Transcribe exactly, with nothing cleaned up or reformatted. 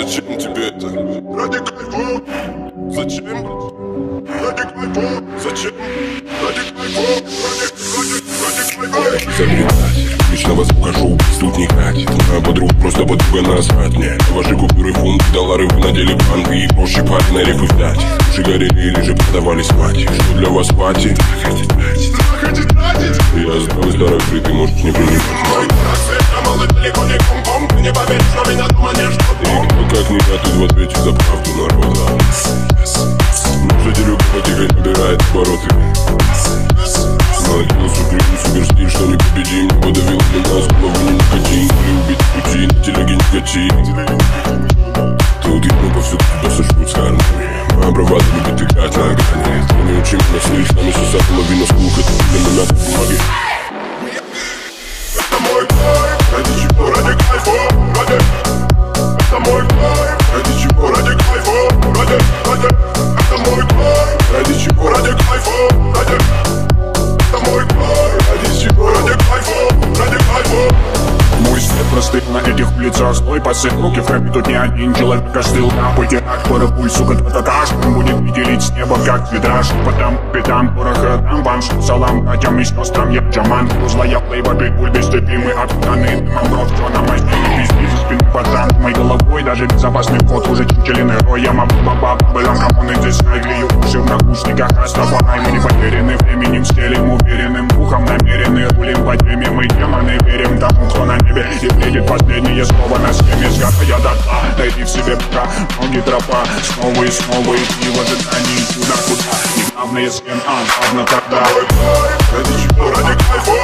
Зачем тебе это? Ради кайфа. Зачем? Ради кайфа. Зачем? Ради кайфа. Ради, ради, ради кайфа. Изобретатель личного звука шоу тут не катит. Моя подруга просто подруга назвать мне. Ваши купюры, фунты, доллары вы надели банки. И проще пари на рифы вдать. Уши горели или же продавались пати. Что для вас пати? Хотите тратить? Я знаю, старый ты можешь не принимать. Мой рассвет, я мало далеко не ком-ком. Ты не поверишь, но меня дома не ждут. И кто как не я, тут в ответе за правду народа. Жителю потихо набирает обороты. Молодец, супер, супер стиль, что не победим. Не подавил для нас голову не никотин. Любить пути, на телеге никотин. Тут видно повсюду, тебя сожгут с армией. Моя бравада любит играть на грани. Ты не учи меня, слышь, нами сосать половину слуха. Ты тебе на мягкой бумаге. Это мой кайф, ради чего, ради кайфа, ради. Это мой кайф, ради чего, ради кайфа, ради, ради. Это мой кайф, ради чего, ради кайфа, ради. Это мой кайф, ради чего, ради кайфа, ради кайфа. Мой свет простыл на этих улицах. Стой, посыл, руки в крови, тут ни один человек остыл. На пути от порохуй, сука, та-та-таш. Он будет виделить с неба, как витраж. Потом пятам, пороха, там вам салам, братьям и сестрам, я Джаман. Злая плейба, питбуль, бестерпимый, откутанный дымом бров. Что на моей спине, пизди за спины патран. Моей головой даже безопасный вход. Уже чучелиный рой, я мабу, баба, бабылам, камоны, здесь найглею. Уши в наушниках, Растафарай. Мы не потеряны временем, стелим уверенным ухом. Намерены, рулим по теме, мы демоны, верим тому, кто на небе. И бредит последнее слово на схеме. Сгорая до дна, найди в себе пока. Ноги тропа, снова и снова идти в ожидании чуда куда. Не главное с кем, а главное когда. Ради чего, ради кайфа.